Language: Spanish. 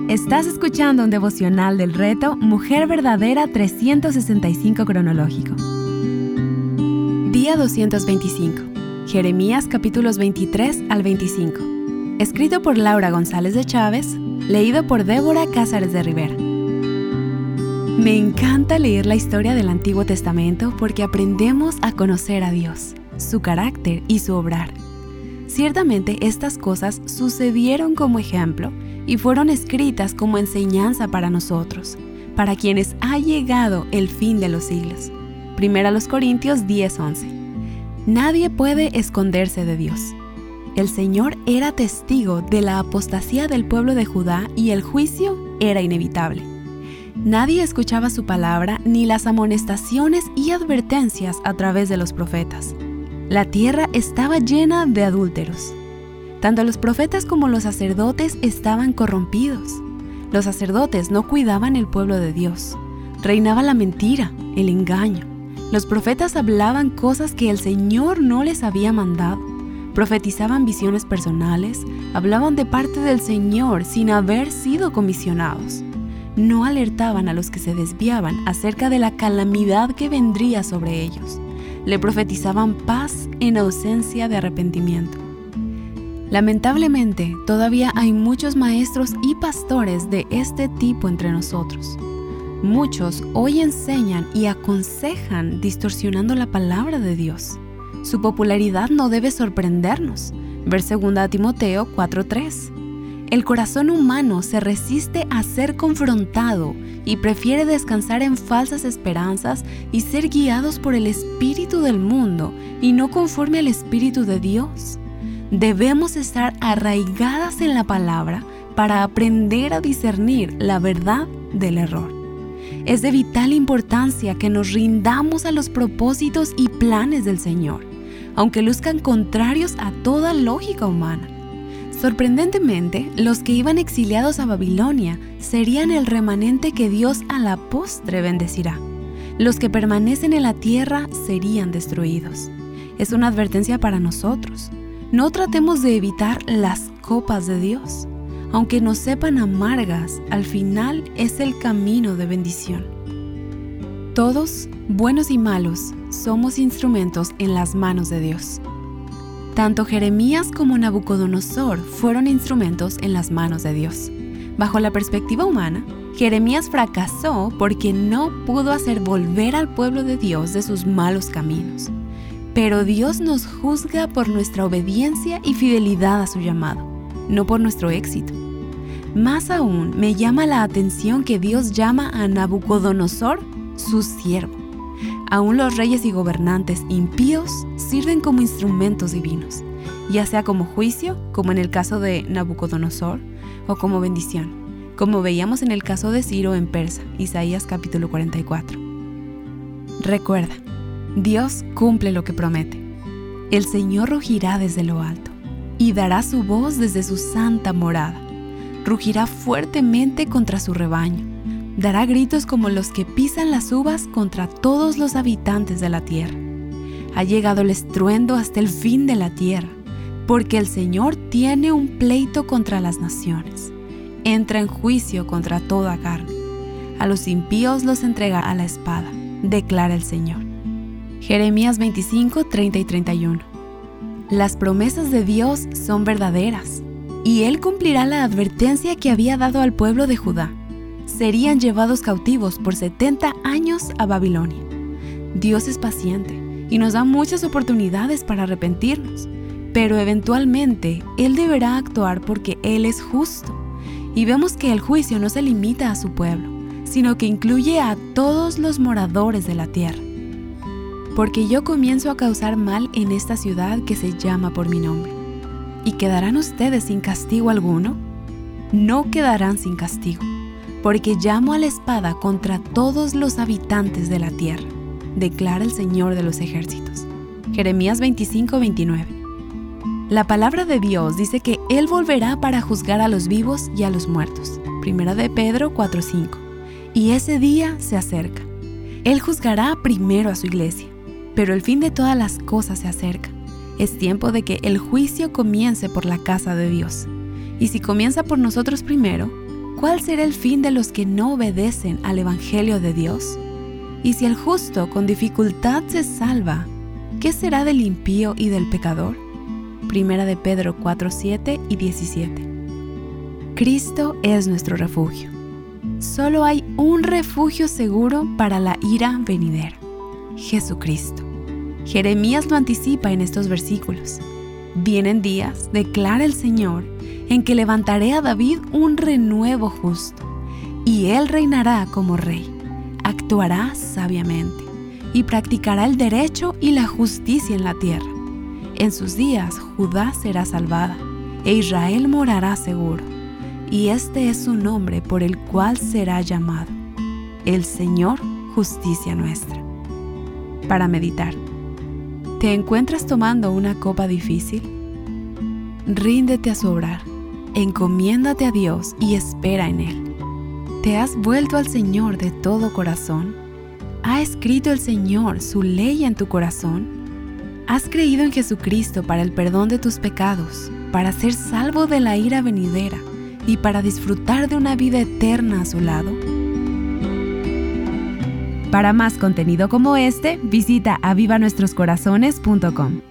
Estás escuchando un devocional del reto Mujer Verdadera 365 cronológico. Día 225. Jeremías capítulos 23 al 25. Escrito por Laura González de Chávez, leído por Débora Cázares de Rivera. Me encanta leer la historia del Antiguo Testamento porque aprendemos a conocer a Dios, su carácter y su obrar. Ciertamente estas cosas sucedieron como ejemplo y fueron escritas como enseñanza para nosotros, para quienes ha llegado el fin de los siglos. 1 Corintios 10:11. Nadie puede esconderse de Dios. El Señor era testigo de la apostasía del pueblo de Judá y el juicio era inevitable. Nadie escuchaba su palabra ni las amonestaciones y advertencias a través de los profetas. La tierra estaba llena de adúlteros. Tanto los profetas como los sacerdotes estaban corrompidos. Los sacerdotes no cuidaban el pueblo de Dios. Reinaba la mentira, el engaño. Los profetas hablaban cosas que el Señor no les había mandado. Profetizaban visiones personales, hablaban de parte del Señor sin haber sido comisionados. No alertaban a los que se desviaban acerca de la calamidad que vendría sobre ellos. Le profetizaban paz en ausencia de arrepentimiento. Lamentablemente, todavía hay muchos maestros y pastores de este tipo entre nosotros. Muchos hoy enseñan y aconsejan distorsionando la palabra de Dios. Su popularidad no debe sorprendernos. Ver 2 Timoteo 4:3. El corazón humano se resiste a ser confrontado y prefiere descansar en falsas esperanzas y ser guiados por el espíritu del mundo y no conforme al espíritu de Dios. Debemos estar arraigadas en la palabra para aprender a discernir la verdad del error. Es de vital importancia que nos rindamos a los propósitos y planes del Señor, aunque luzcan contrarios a toda lógica humana. Sorprendentemente, los que iban exiliados a Babilonia serían el remanente que Dios a la postre bendecirá. Los que permanecen en la tierra serían destruidos. Es una advertencia para nosotros. No tratemos de evitar las copas de Dios. Aunque nos sepan amargas, al final es el camino de bendición. Todos, buenos y malos, somos instrumentos en las manos de Dios. Tanto Jeremías como Nabucodonosor fueron instrumentos en las manos de Dios. Bajo la perspectiva humana, Jeremías fracasó porque no pudo hacer volver al pueblo de Dios de sus malos caminos. Pero Dios nos juzga por nuestra obediencia y fidelidad a su llamado, no por nuestro éxito. Más aún, me llama la atención que Dios llama a Nabucodonosor su siervo. Aún los reyes y gobernantes impíos sirven como instrumentos divinos, ya sea como juicio, como en el caso de Nabucodonosor, o como bendición, como veíamos en el caso de Ciro en Persa, Isaías capítulo 44. Recuerda, Dios cumple lo que promete. El Señor rugirá desde lo alto y dará su voz desde su santa morada. Rugirá fuertemente contra su rebaño. Dará gritos como los que pisan las uvas contra todos los habitantes de la tierra. Ha llegado el estruendo hasta el fin de la tierra, porque el Señor tiene un pleito contra las naciones. Entra en juicio contra toda carne. A los impíos los entrega a la espada, declara el Señor. Jeremías 25, 30 y 31. Las promesas de Dios son verdaderas, y Él cumplirá la advertencia que había dado al pueblo de Judá. Serían llevados cautivos por 70 años a Babilonia. Dios es paciente y nos da muchas oportunidades para arrepentirnos, pero eventualmente Él deberá actuar porque Él es justo. Y vemos que el juicio no se limita a su pueblo, sino que incluye a todos los moradores de la tierra. Porque yo comienzo a causar mal en esta ciudad que se llama por mi nombre. ¿Y quedarán ustedes sin castigo alguno? No quedarán sin castigo, porque llamo a la espada contra todos los habitantes de la tierra, declara el Señor de los ejércitos. Jeremías 25, 29. La palabra de Dios dice que Él volverá para juzgar a los vivos y a los muertos. 1 Pedro 4:5. Y ese día se acerca. Él juzgará primero a su iglesia, pero el fin de todas las cosas se acerca. Es tiempo de que el juicio comience por la casa de Dios. Y si comienza por nosotros primero, ¿cuál será el fin de los que no obedecen al Evangelio de Dios? Y si el justo con dificultad se salva, ¿qué será del impío y del pecador? Primera de Pedro 4:7 y 17. Cristo es nuestro refugio. Solo hay un refugio seguro para la ira venidera: Jesucristo. Jeremías lo anticipa en estos versículos. Vienen días, declara el Señor, en que levantaré a David un renuevo justo, y él reinará como rey, actuará sabiamente, y practicará el derecho y la justicia en la tierra. En sus días Judá será salvada, e Israel morará seguro, y este es su nombre por el cual será llamado: el Señor, justicia nuestra. Para meditar. ¿Te encuentras tomando una copa difícil? Ríndete a su obrar, encomiéndate a Dios y espera en Él. ¿Te has vuelto al Señor de todo corazón? ¿Ha escrito el Señor su ley en tu corazón? ¿Has creído en Jesucristo para el perdón de tus pecados, para ser salvo de la ira venidera y para disfrutar de una vida eterna a su lado? Para más contenido como este, visita avivanuestroscorazones.com.